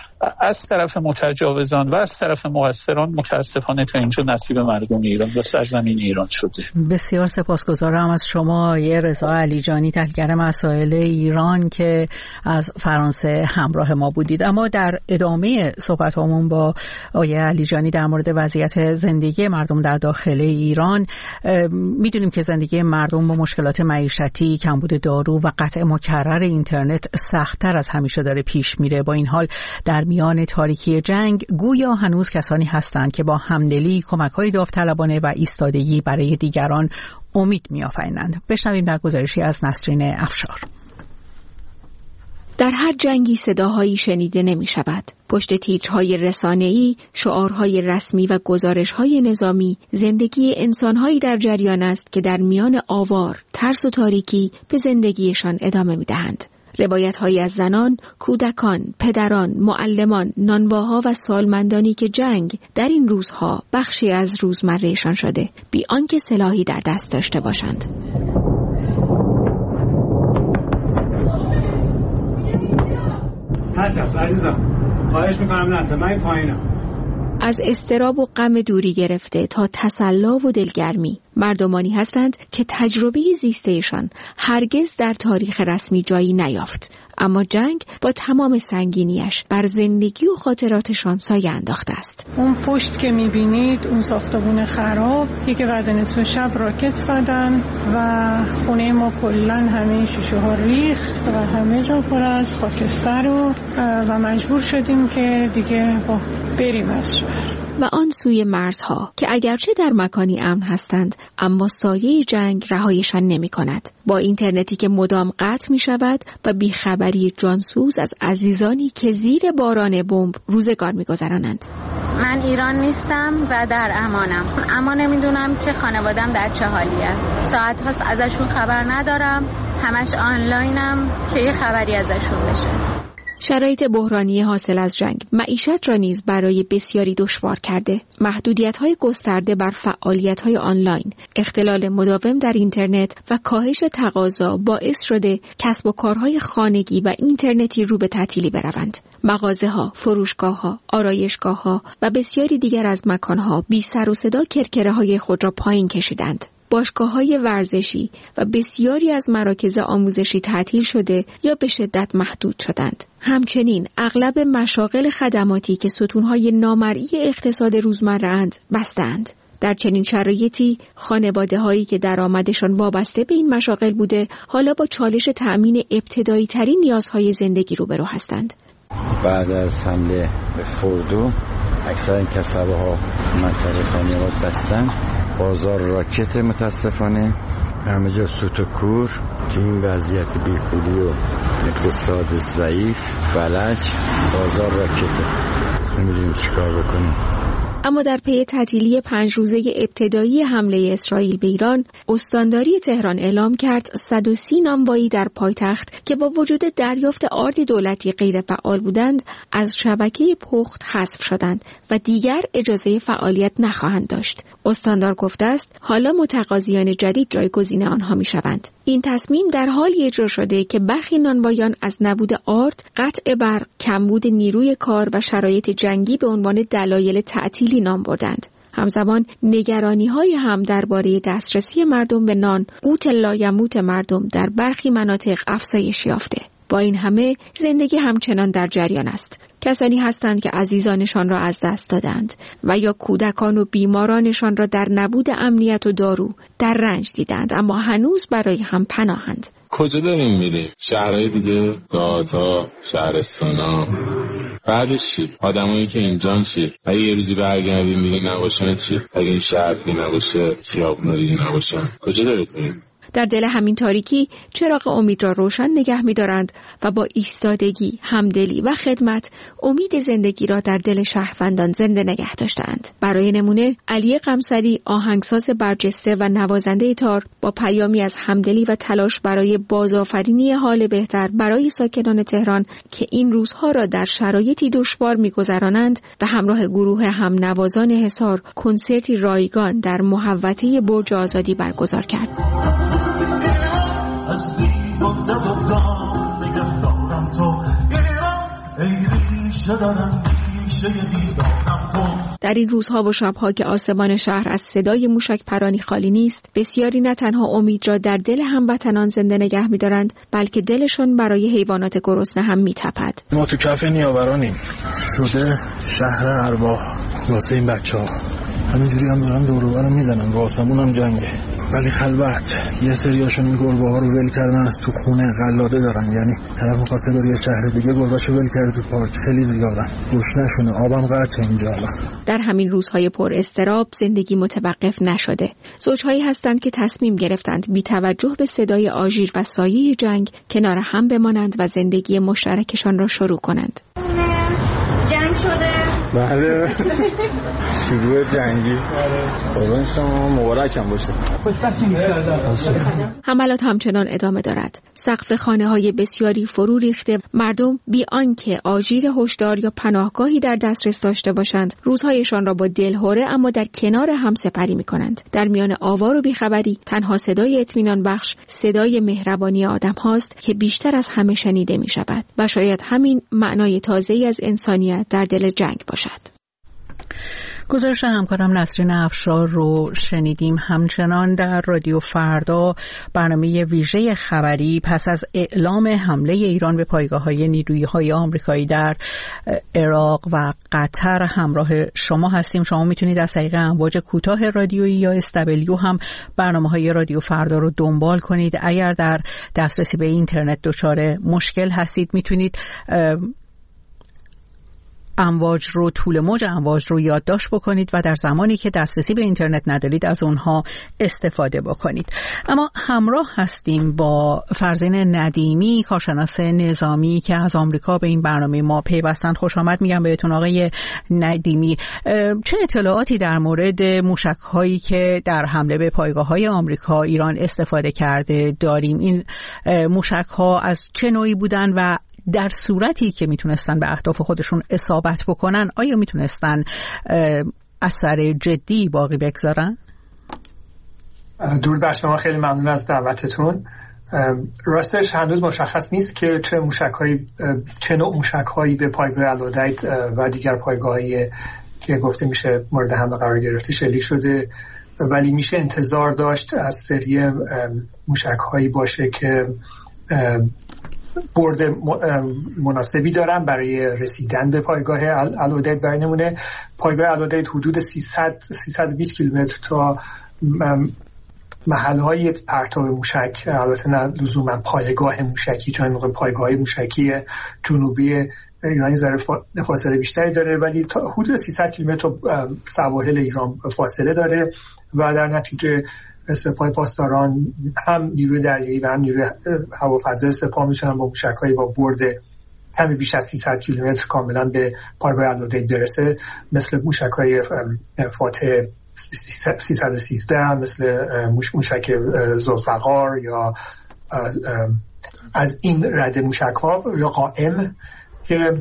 از طرف متجاوزان و از طرف مقصران متاسفانه تا اینجا نصیب مردم ایران و سرزمین ایران شده. بسیار سپاسگزارم از شما یه رضا علی جانی، تحلیلگر مسائل ایران که از فرانسه همراه ما بودید. اما در ادامه صحبتامون با آقای علی جانی در مورد وضعیت زندگی مردم در داخل ایران، میدونیم که زندگی مردم با مشکلات معیشتی، کمبود دارو و قطع مکرر اینترنت سخت‌تر از همیشه داره پیش میره. با این حال در میان تاریکی جنگ گویا هنوز کسانی هستند که با همدلی، کمک‌های داوطلبانه و ایستادگی برای دیگران امید می‌آفرینند. بشنویم در گزارشی از نسرین افشار. در هر جنگی صداهایی شنیده نمی شود. پشت تیترهای رسانه‌ای، شعارهای رسمی و گزارش‌های نظامی، زندگی انسان‌هایی در جریان است که در میان آوار، ترس و تاریکی به زندگیشان ادامه می‌دهند. روایت‌هایی از زنان، کودکان، پدران، معلمان، نانواها و سالمندانی که جنگ در این روزها بخشی از روزمره‌شان شده، بی آنکه سلاحی در دست داشته باشند. هرچند عزیزم خواهش میکنم نه من پایینم. از اضطراب و غم دوری گرفته تا تسلا و دلگرمی، مردمانی هستند که تجربه زیستهشان هرگز در تاریخ رسمی جایی نیافت، اما جنگ با تمام سنگینیش بر زندگی و خاطراتشان سایه انداخته است. اون پشت که میبینید، اون ساختمون خراب، یکی بعد نصف شب راکت زدن و خونه ما کلن همه شیشه ها ریخت و همه جا پر از خاکستر و, و مجبور شدیم که دیگه با بریم از شهر. و آن سوی مرزها که اگرچه در مکانی امن هستند اما سایه جنگ رهایشان نمی کند. با اینترنتی که مدام قطع می شود و بیخبری جانسوز از عزیزانی که زیر باران بمب روزگار می گذرانند. من ایران نیستم و در امانم، اما نمیدونم که خانوادم در چه حالیه. ساعت هاست ازشون خبر ندارم، همش آنلاینم که یه خبری ازشون بشه. شرایط بحرانی حاصل از جنگ معیشت را نیز برای بسیاری دشوار کرده. محدودیت‌های گسترده بر فعالیت‌های آنلاین، اختلال مداوم در اینترنت و کاهش تقاضا باعث شده کسب و کارهای خانگی و اینترنتی رو به تعطیلی بروند. مغازه‌ها، فروشگاه‌ها، آرایشگاه‌ها و بسیاری دیگر از مکان‌ها بی سر و صدا کرکره‌های خود را پایین کشیدند. باشگاه‌های ورزشی و بسیاری از مراکز آموزشی تعطیل شده یا به شدت محدود شدند. همچنین اغلب مشاغل خدماتی که ستون‌های نامرئی اقتصاد روزمره‌اند بستند. در چنین شرایطی خانواده‌هایی که درآمدشان وابسته به این مشاغل بوده حالا با چالش تأمین ابتدایی ترین نیازهای زندگی روبرو هستند. بعد از حمله به فوردو اکثر این کسب‌ها منطقه خانیاباد بستن. بازار راکت متاسفانه همه جا سوت و کور که این وضعیت بیپولی و اقتصاد ضعیف فلج بازار راکته، نمیدونیم چیکار بکنیم. اما در پی تعطیلی پنج روزه ابتدایی حمله اسرائیل به ایران، استانداری تهران اعلام کرد صد و سی نانوایی در پایتخت که با وجود دریافت آرد دولتی غیر فعال بودند، از شبکه پخت حذف شدند و دیگر اجازه فعالیت نخواهند داشت. استاندار گفته است حالا متقاضیان جدید جایگزین آنها می‌شوند. این تصمیم در حالی اجرا شده که برخی نانوایان از نبود آرد، قطع برق، کمبود نیروی کار و شرایط جنگی به عنوان دلایل تعطیلی نام بردند. همزمان نگرانی‌های هم درباره دسترسی مردم به نان، قوت لایموت مردم در برخی مناطق افزایش یافته. با این همه زندگی همچنان در جریان است. کسانی هستند که عزیزانشان را از دست دادند و یا کودکان و بیمارانشان را در نبود امنیت و دارو در رنج دیدند، اما هنوز برای هم پناهند. کجا داریم میریم؟ شهرهای دیگه، دهاتا، شهرستانا. بعدش چی؟ آدمایی که اینجان چی؟ اگه یه روزی برگردیم دیگه نباشن چی؟ اگه این شهر دیگه نباشه، خیابونا دیگه نباشن، کجا دارید میرید؟ در دل همین تاریکی چراغ امید را روشن نگه می‌دارند و با ایستادگی، همدلی و خدمت امید زندگی را در دل شهروندان زنده نگه داشتند. برای نمونه علی قمصری، آهنگساز برجسته و نوازنده تار، با پیامی از همدلی و تلاش برای بازآفرینی حال بهتر برای ساکنان تهران که این روزها را در شرایطی دشوار می‌گذرانند و همراه گروه هم نوازان حصار کنسرتی رایگان در محوطه برج آزادی برگزار کرد. از دیوان دوام نگهدارم تو ای ریشه دارم ریشه دیدارم تو. در این روزها و شبها که آسمان شهر از صدای موشک پرانی خالی نیست، بسیاری نه تنها امید را در دل هموطنان زنده نگه می‌دارند، بلکه دلشان برای حیوانات گرسنه هم می‌تپد. ما تو کف نیاورانیم، شده شهر ارواح واسه این بچه‌ها. همینجوری هم دارن دور و برم میزنن، با آسمون هم جنگه، ولی خلوت. یه سریاشون این گربه ها رو ول کردن از تو خونه قلاده دارن، یعنی طرف می‌خواسته بره یه شهر دیگه گربه‌شو ول کرده تو پارک. خیلی زیادن، گوشنشونه، آبم قطعه اینجا الان. در همین روزهای پر اضطراب زندگی متوقف نشده. زوجهایی هستند که تصمیم گرفتند بی توجه به صدای آژیر و سایه جنگ کنار هم بمانند و زندگی مشترکشان را شروع کنند. جنگ شده؟ بله. شروع جنگی. قربان شما، مبارکم باشه. حملات همچنان ادامه دارد. سقف خانه‌های بسیاری فرو ریخته. مردم بی آنکه آژیر هشدار یا پناهگاهی در دسترس داشته باشند، روزهایشان را با دلهره اما در کنار هم سپری می‌کنند. در میان آوار و بیخبری تنها صدای اطمینان بخش، صدای مهربانی آدم هاست که بیشتر از همه شنیده می‌شود و شاید همین معنای تازه‌ای از انسانیت در دل جنگ باشد. گزارش همکارم نسرین افشار رو شنیدیم. همچنان در رادیو فردا برنامه ویژه خبری پس از اعلام حمله ایران به پایگاه‌های نیروی‌های آمریکایی در عراق و قطر همراه شما هستیم. شما میتونید از طریق امواج کوتاه رادیویی یا اس دبلیو هم برنامه‌های رادیو فردا رو دنبال کنید. اگر در دسترسی به اینترنت دچار مشکل هستید میتونید امواج رو، طول موج امواج رو یادداشت بکنید و در زمانی که دسترسی به اینترنت ندارید از اونها استفاده بکنید. اما همراه هستیم با فرزین ندیمی، کارشناس نظامی که از آمریکا به این برنامه ما پیوستند. خوش آمد میگم بهتون آقای ندیمی. چه اطلاعاتی در مورد موشک‌هایی که در حمله به پایگاه‌های آمریکا ایران استفاده کرده داریم؟ این موشک‌ها از چه نوعی بودن و در صورتی که میتونستن به اهداف خودشون اصابت بکنن آیا میتونستن اثر جدی باقی بگذارن؟ درود بر شما، خیلی ممنون از دعوتتون. راستش هنوز مشخص نیست که چه موشک‌هایی چه نوع موشک‌هایی به پایگاه الودید و دیگر پایگاه‌هایی که گفته میشه مورد حمله قرار گرفته شلیک شده، ولی میشه انتظار داشت از سری موشک‌هایی باشه که برد مناسبی دارن برای رسیدن به پایگاه الودید. برای نمونه پایگاه الودید حدود سیصد سیصد و بیست کیلومتر تا محل‌های پرتاب موشک، البته نه لزوما پایگاه موشکی، چون پایگاه موشکی جنوبی ایرانی ذره فاصله بیشتری داره، ولی تا حدود سیصد کیلومتر سواحل ایران فاصله داره و در نتیجه سپاه پاسداران هم نیروی دریایی و هم نیروی هوافضای سپاه میتونن با موشک‌های با برد کمی بیش از سیصد کیلومتر کاملا به پایگاه الودید برسه، مثل موشک‌های فاتح سیصد و سیزده، مثل موشک ذوالفقار یا از این رده موشک‌ها یا قائم که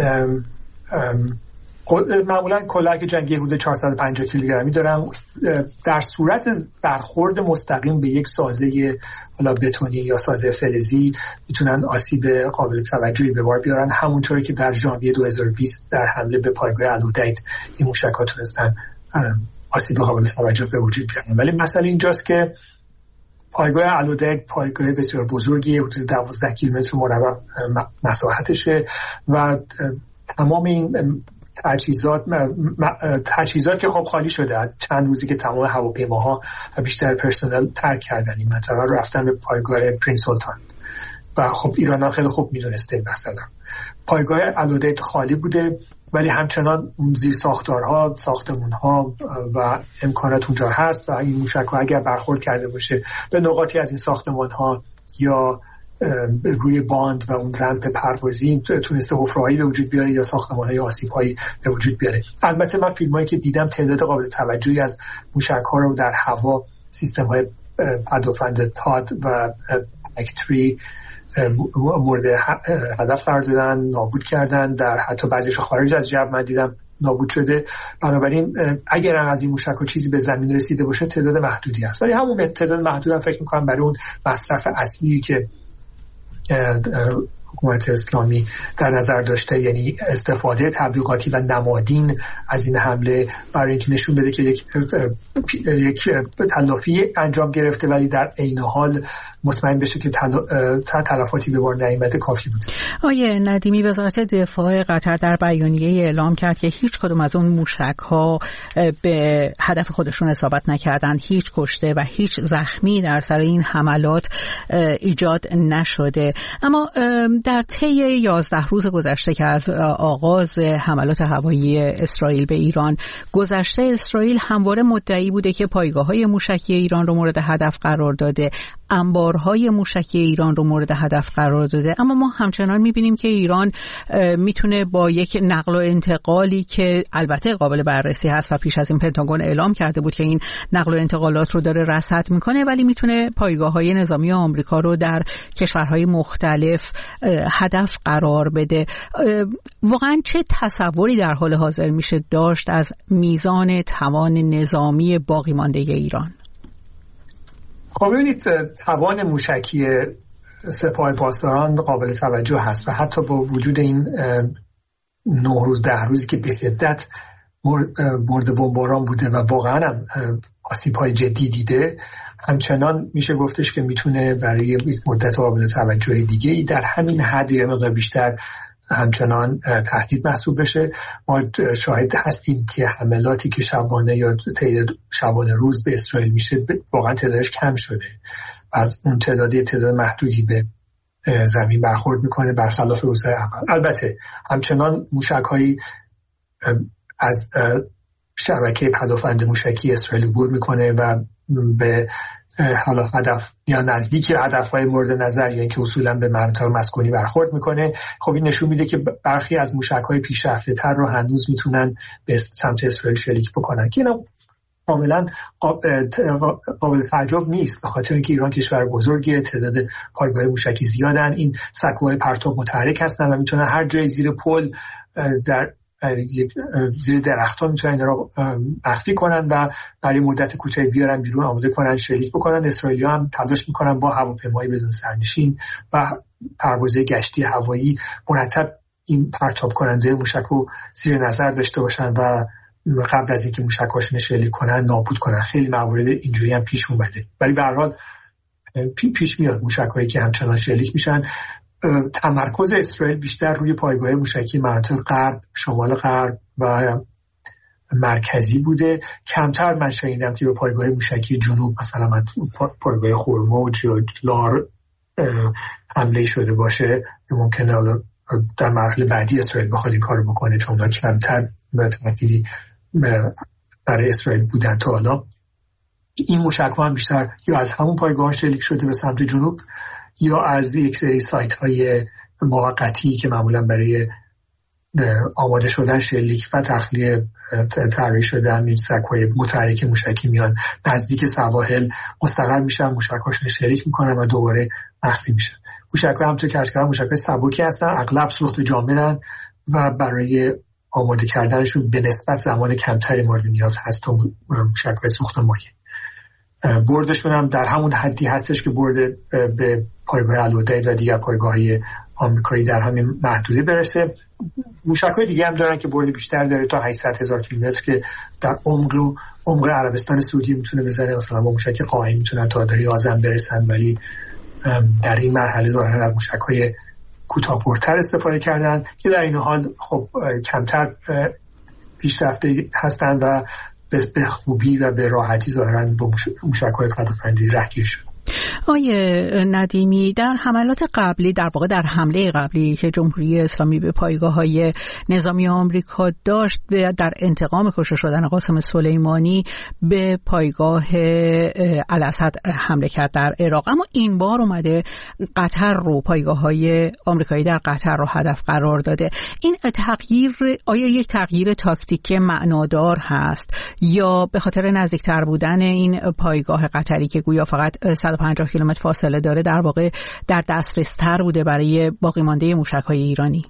معمولا کلاهک جنگی حدود چهارصد و پنجاه کیلوگرمی دارن. در صورت برخورد مستقیم به یک سازه حالا بتونی یا سازه فلزی میتونن آسیب قابل توجهی به بار بیارن، همونطوری که در ژانویه دو هزار و بیست در حمله به پایگاه الودید این موشک‌ها تونستن آسیب قابل توجه به وجود بیارن. ولی مسئله اینجاست که پایگاه الودید پایگاه بسیار بزرگی، حدود دوازده کیلومتر مربع مساحتشه و تمام این تجهیزات تجهیزات که خب خالی شده، چند روزی که تمام هواپیماها و بیشتر پرسنل ترک کردن این منطقه رو، رفتن به پایگاه پرنس سلطان و خب ایران هم خیلی خوب میدونسته مثلا پایگاه الودید خالی بوده، ولی همچنان زیر ساختارها، ساختمانها و امکانات اونجا هست و این موشک‌ها اگر برخورد کرده باشه به نقاطی از این ساختمان‌ها یا روی باند و اون رمپ پروازی تونسته حفره‌هایی به وجود بیاره یا ساختمان‌های آسیب‌هایی به وجود بیاره. البته من فیلمایی که دیدم تعداد قابل توجهی از موشک‌ها رو در هوا سیستم‌های پدافند تاد و اکتری مورد هدف قرار دادن، نابود کردن، در حتی بعضیش خارج از جو من دیدم نابود شده. بنابراین اگر از این موشک‌ها چیزی به زمین رسیده باشه تعداد محدودی است، ولی همون تعداد محدود هم فکر می‌کنم برای اون مصرف اصلی که حکومت اسلامی در نظر داشته، یعنی استفاده تبلیغاتی و نمادین از این حمله برای اینکه نشون بده که یک یک تلافی انجام گرفته ولی در عین حال مطمئن بشه که تلفاتی به بار نیامده کافی بود. آیه ندیمی، وزارت دفاع قطر در بیانیه اعلام کرد که هیچ کدوم از اون موشک‌ها به هدف خودشون اصابت نکردن، هیچ کشته و هیچ زخمی در سر این حملات ایجاد نشده. اما در طی یازده روز گذشته که از آغاز حملات هوایی اسرائیل به ایران گذشته، اسرائیل همواره مدعی بوده که پایگاه‌های موشکی ایران رو مورد هدف قرار داده، انبارهای موشکی ایران رو مورد هدف قرار داده. اما ما همچنان می‌بینیم که ایران میتونه با یک نقل و انتقالی که البته قابل بررسی هست و پیش از این پنتاگون اعلام کرده بود که این نقل و انتقالات رو داره رصد میکنه، ولی میتونه پایگاه‌های نظامی آمریکا رو در کشورهای مختلف هدف قرار بده. واقعا چه تصوری در حال حاضر میشه داشت از میزان توان نظامی باقی مانده ایران؟ خب ببینید، توان موشکی سپاه پاسداران قابل توجه هست و حتی با وجود این نه روز ده روزی که به شدت برد بمباران بوده و واقعا هم آسیب‌های جدی دیده، همچنان میشه گفتش که میتونه برای یک مدت قابل توجه دیگه ای در همین حد یا مقدار بیشتر همچنان تهدید محسوب بشه. ما شاهد هستیم که حملاتی که شبانه یا تعداد شبانه روز به اسرائیل میشه واقعا تعدادش کم شده، از اون تعدادی تعداد محدودی به زمین برخورد میکنه برخلاف روزهای اول. البته همچنان موشک‌هایی از شبکه پدافند موشکی اسرائیل عبور میکنه و به حالا هدف یا نزدیک هدفهای مورد نظر یا اینکه اصولا به مناطق مسکونی برخورد میکنه. خب این نشون میده که برخی از موشک‌های پیشرفته تر رو هنوز میتونن به سمت اسرائیل شلیک بکنن که اینا کاملا قابل تعجب نیست، به خاطر اینکه ایران کشور بزرگه، تعداد پایگاه موشکی زیادن، این سکوهای پرتاب متحرک هستن و میتونن هر جای زیر پل در زیر درخت‌ها میتونن این رو مخفی کنن و برای مدت کوتاهی بیارن بیرون، آماده کنن شلیک بکنن. اسرائیلی‌ها هم تلاش میکنن با هواپیمای بدون سرنشین و پروازهای گشتی هوایی مرتب این پرتاب کننده موشک رو زیر نظر داشته باشن و قبل از اینکه موشک‌هاشون شلیک کنن نابود کنن. خیلی موارد اینجوری هم پیش اومده، ولی به هر حال پیش میاد موشک‌هایی که همچنان شلیک میشن. تمرکز اسرائیل بیشتر روی پایگاه موشکی مناطق غرب، شمال غرب و مرکزی بوده. کمتر من شنیدم که به پایگاه موشکی جنوب، مثلا پایگاه خرموج یا لار حمله شده باشه. ممکنه حالا در مرحله بعدی اسرائیل بخواد این کارو بکنه، چون اونا کمتر به تأکیدی برای اسرائیل بودن تا حالا. این موشک‌ها هم بیشتر یا از همون پایگاه شلیک شده به سمت جنوب یا از یک سری سایت‌های موقتی که معمولا برای آماده شدن شلیک و تخلیه طراحی شده همین سکوهای متحرک موشکی میان نزدیک سواحل، مستقر میشن، موشک‌هاشون شلیک میکنن و دوباره مخفی میشن. موشک‌ها همونطور که عرض کردم موشک‌های سبکی هستن، اغلب سوخت جامدن و برای آماده کردنشون به نسبت زمان کمتری مورد نیاز هست تا موشک‌های سوخت مایع. بردشون هم در همون حدی هستش که برد به پایگاه الوداعی و دیگر پایگاه‌های آمریکایی در همین محدوده برسه. موشک‌های دیگه هم دارن که برد بیشتر داره تا هشتصد هزار کیلومتر که در عمق و عمق عربستان سعودی میتونه بزنه. مثلا با موشک قائم میتونن تا دری آذن برسن، ولی در این مرحله ظاهرا از موشک‌های کوتاه‌پرتر استفاده کردن که در این حال خب کمتر پیشرفته هستند و به خوبی و به راحتی ظاهراً با موشک‌های پدافندی رهگیر شد. آیه ندیمی، در حملات قبلی، در واقع در حمله قبلی که جمهوری اسلامی به پایگاه‌های نظامی آمریکا داشت در انتقام کشته شدن قاسم سلیمانی به پایگاه الاسد حمله کرد در عراق، اما این بار اومده قطر رو، پایگاه‌های آمریکایی در قطر رو هدف قرار داده. این تغییر آیا یک تغییر تاکتیک معنادار هست یا به خاطر نزدیکتر بودن این پایگاه قطری که گویا فقط صد و پنجاه کیلومتر فاصله داره در واقع در دسترس تر بوده برای باقی مانده موشک‌های ایرانی؟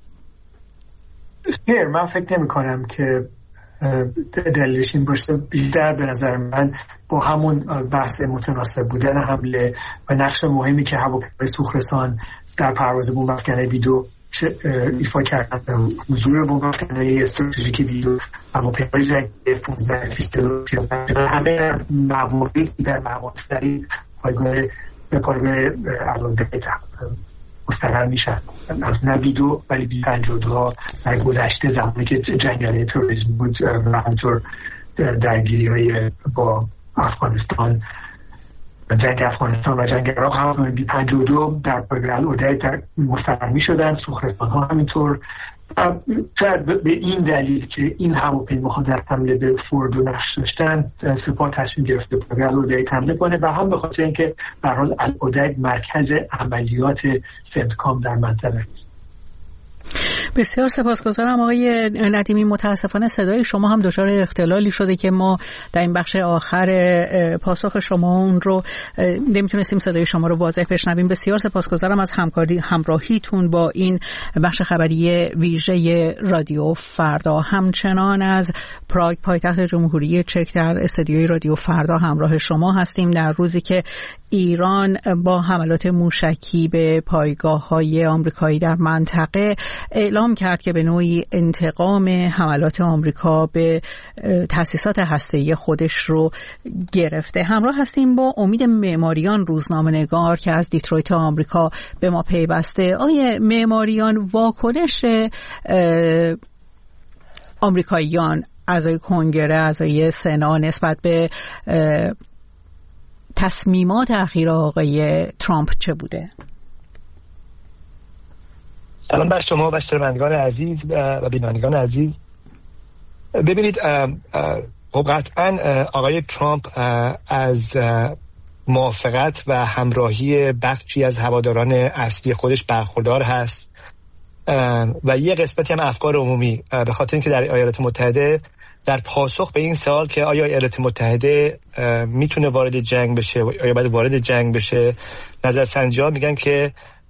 خیر، من فکر نمی کنم که دلیلش این باشه. بیشتر به نظر من با همون بحث متناسب بودن حمله و نقش مهمی که هواپیمای سوخترسان در پرواز بمب‌افکنه بی دو ایفا کردن، حضور بمب‌افکنه استراتژیک بی دو، هواپیمای جنگی پانزده همه مواردی در مواردی پایگاه به پایگاه الوداعی مستقر میشن. از نه بی دو ولی بی پنجاه و دو ها در گذشته زمانی که جنگل تروریسم بود و همطور درگیری های با افغانستان، جنگ افغانستان و جنگ عراق هم بی پنجاه و دو در پایگاه الوداعی مستقر میشدن. سوخترسان ها همینطور. شاید به این دلیل که این هواپیماها در حمله به فوردو نقش داشتن، سپاه تصمیم گرفته پایگاه الوداعی حمله کنه و هم به خاطر اینکه به هر حال الوداعی مرکز عملیات سنتکام در منطقه است. بسیار سپاسگزارم آقای ندیمی. متاسفانه صدای شما هم دچار اختلالی شده که ما در این بخش آخر پاسخ شما اون رو نمیتونستیم صدای شما رو واضح بشنویم. بسیار سپاسگزارم از همکاری همراهیتون با این بخش خبری ویژه رادیو فردا. همچنان از پراگ پایتخت جمهوری چک در استودیوی رادیو فردا همراه شما هستیم در روزی که ایران با حملات موشکی به پایگاه‌های آمریکایی در منطقه اعلام کرد که به نوعی انتقام حملات آمریکا به تأسیسات هسته‌ای خودش رو گرفته. همراه هستیم با امید معماریان، روزنامه‌نگار که از دیترویت آمریکا به ما پیوسته. آیه معماریان، واکنش آمریکاییان، اعضای کنگره، اعضای سنا نسبت به تصمیمات اخیر آقای ترامپ چه بوده؟ سلام بر شما و شنوندگان عزیز و بینندگان عزیز. ببینید خب قطعا آقای ترامپ از موافقت و همراهی بخشی از هواداران اصلی خودش برخوردار هست و یه قسمتی هم افکار عمومی، به خاطر اینکه در ایالات متحده در پاسخ به این سوال که آیا ایالات متحده میتونه وارد جنگ بشه و آیا باید وارد جنگ بشه، نظرسنجی‌ها میگن که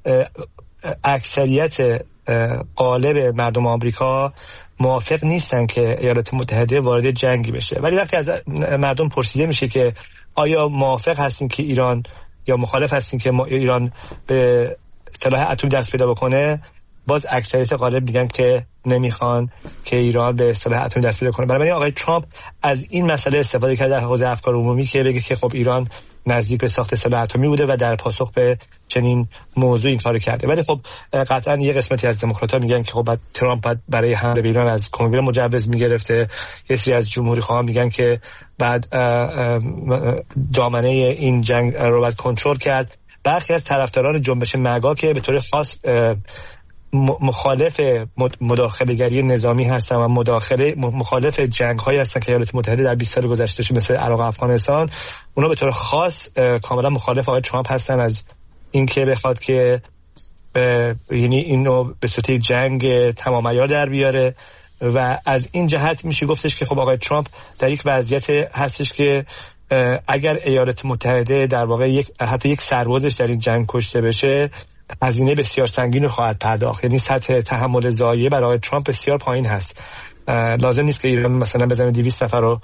اکثریت غالب مردم آمریکا موافق نیستن که ایالات متحده وارد جنگی بشه. ولی وقتی از مردم پرسیده میشه که آیا موافق هستین که ایران یا مخالف هستین که ایران به سلاح اتمی دست پیدا بکنه، باز اکثریت غالب میگن که نمیخوان که ایران به سلاح اتمی دست پیدا کنه. بنابراین آقای ترامپ از این مسئله استفاده کرده در حوزه افکار عمومی که بگه که خب ایران نزدیک به ساخت سلاح اتمی بوده و در پاسخ به چنین موضوع این کارو کرده. ولی خب قطعا یه قسمتی از دموکرات‌ها میگن که خب ترامپ بعد برای حمله به ایران از کنگره مجوز میگرفته. یه سری از جمهوری‌خواهان میگن که بعد دامنه این جنگ رو باید کنترل کرد. برخی از طرفداران جنبش مگا که به طور خاص مخالف مداخله‌گری نظامی هستن و مداخله مخالف جنگ‌هایی هستن که ایالات متحده در بیست سال گذشته مثل عراق و افغانستان، اونا به طور خاص کاملا مخالف آقای ترامپ هستن از اینکه بخواد که یعنی اینو به صورت جنگ تمام عیار در بیاره. و از این جهت میشه گفتش که خب آقای ترامپ در یک وضعیت هستش که اگر ایالات متحده در واقع یک حتی یک سربازش در این جنگ کشته بشه، هزینه بسیار سنگین رو خواهد پرداخت. یعنی سطح تحمل ضایعه برای آقای ترامپ بسیار پایین هست. لازم نیست که ایران مثلا بزنه دویست نفر رو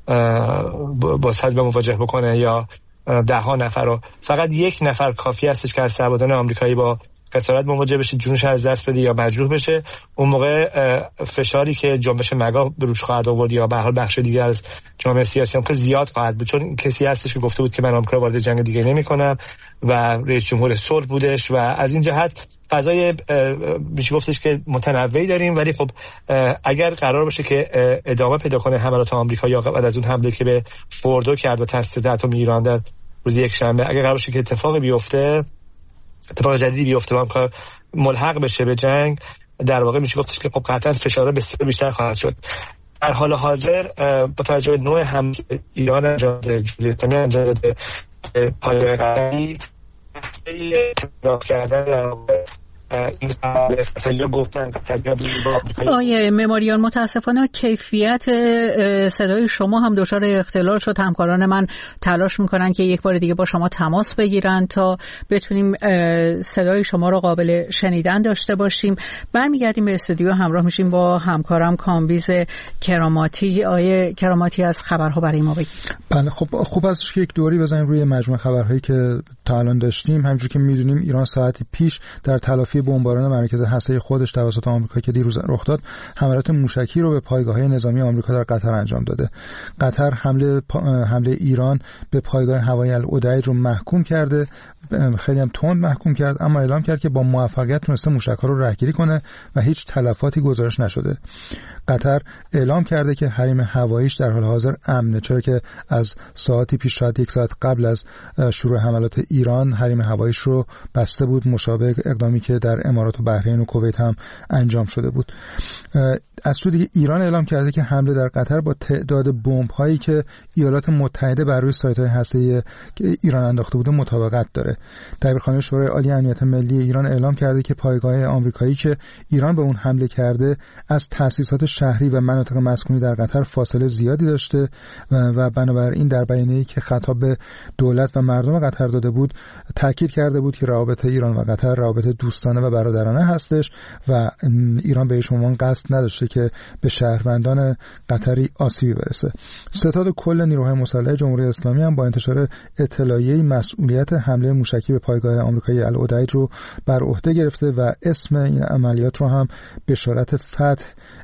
با صدمه مواجه بکنه یا ده ها نفر رو، فقط یک نفر کافی هستش که از سربازان آمریکایی با خسارت مواجه بشه، جونش از دست بده یا مجروح بشه. اون موقع فشاری که جنبش مگا به روش خواهد آورد یا به هر بخش دیگه از جامعه سیاسی هم که زیاد خواهد بود، چون کسی هستش که گفته بود که من آمریکا وارد جنگ دیگه نمی‌کنم و رئیس جمهور صلح بودش و از این جهت فضای میشه گفتش که متنوعی داریم. ولی خب اگر قرار باشه که ادامه پیدا کنه حملات آمریکا یا بعد از اون حمله که به فوردو کرد و تاسیس اتمی ایران در روز یک شنبه، اگر قرار باشه که اتفاقی بیفته، اتفاق جدیدی بیفته و آمریکا ملحق بشه به جنگ، در واقع میشه گفتش که خب قطعا فشار بسیار بیشتر خواهد شد. در حال حاضر با توجه به نوع هم ایران انجام داده، جمهوری اسلامی انجام داده، پایه‌های قطعی اعتراف کردن در واقع این قبل گفتن آیه مماریان، متاسفانه کیفیت صدای شما هم دچار اختلال شد. همکاران من تلاش میکنن که یک بار دیگه با شما تماس بگیرن تا بتونیم صدای شما رو قابل شنیدن داشته باشیم. برمیگردیم به استودیو، همراه میشیم با همکارم کامبیز کراماتی. آیه کراماتی از خبرها برای ما بگید. بله خب خوب است که یک دوری بزنیم روی مجموعه خبرهایی که تا الان داشتیم. همونجوری که میدونیم ایران ساعتی پیش در تلافی بمباران مرکز هسته‌ای خودش توسط آمریکا که دیروز رخ داد، حملات موشکی رو به پایگاه‌های نظامی آمریکا در قطر انجام داده. قطر حمله حمله ایران به پایگاه هوایی العدید رو محکوم کرده، خیلی هم تند محکوم کرد، اما اعلام کرد که با موفقیت تونسته موشک‌ها رو رهگیری کنه و هیچ تلفاتی گزارش نشده. قطر اعلام کرده که حریم هواییش در حال حاضر امنه، چرا که از ساعتی پیش، شاید یک ساعت قبل از شروع حملات ایران، حریم هواییش رو بسته بود، مشابه اقدامی که در امارات و بحرین و کویت هم انجام شده بود. از سوی دیگه ایران اعلام کرده که حمله در قطر با تعداد بمب‌هایی که ایالات متحده بر روی سایت‌های هسته‌ای که ایران انداخته بوده مطابقت داره. دبیرخانه شورای عالی امنیت ملی ایران اعلام کرده که پایگاه آمریکایی که ایران به اون حمله کرده از تأسیسات شهری و مناطق مسکونی در قطر فاصله زیادی داشته و بنابراین در بیانیه‌ای که خطاب به دولت و مردم قطر داده بود تاکید کرده بود که روابط ایران و قطر روابط دوستانه و برادرانه هستش و ایران به هیچ عنوان قصد نداشته که به شهروندان قطری آسیبی برسه. ستاد کل نیروهای مسلح جمهوری اسلامی هم با انتشار اطلاعیه‌ای مسئولیت حمله موشکی به پایگاه آمریکایی العدید رو بر عهده گرفته و اسم این عملیات رو هم بشارت فتح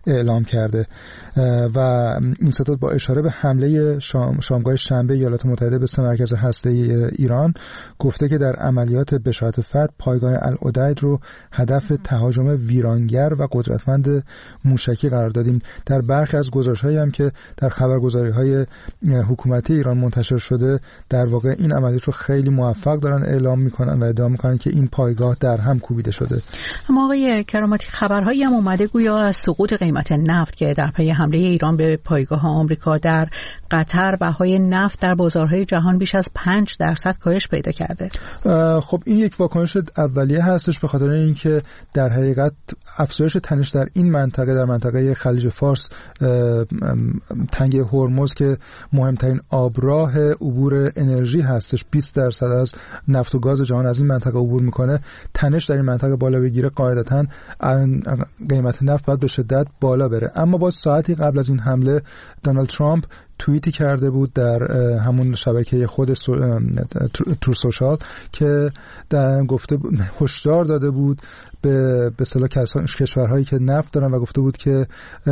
اعلام کرده و این ستاد با اشاره به حمله شام، شامگاه شنبه ایالات متحده به سه مرکز هسته‌ای ایران گفته که در عملیات بشارت فتح پایگاه العدید رو هدف تهاجم ویرانگر و قدرتمند موشکی قرار دادیم. در برخی از گزارش‌هایی هم که در خبرگزاری‌های حکومتی ایران منتشر شده در واقع این عملیات رو خیلی موفق دارن اعلام میکنن و ادعا میکنن که این پایگاه در هم کوبیده شده. اما آقای کرامتی خبرهایی هم اومده گویا از سقوط قیمت نفت که در پی حمله ایران به پایگاه آمریکا در قطر بهای نفت در بازارهای جهان بیش از پنج درصد کاهش پیدا کرده. خب این یک واکنش اولیه هستش به خاطر اینکه در حقیقت افزایش تنش در این منطقه در منطقه خلیج فارس تنگه هرمز که مهمترین آبراه عبور انرژی هستش بیست درصد از نفت و گاز جهان از این منطقه عبور میکنه، تنش در این منطقه بالا بگیره قاعدتاً قیمت نفت باید به شدت بالا بره. اما با ساعتی قبل از این حمله دونالد ترامپ توییتی کرده بود در همون شبکه خود ترو سوشال که در گفته هشدار داده بود به به اصطلاح کشورهایی که نفت دارن و گفته بود که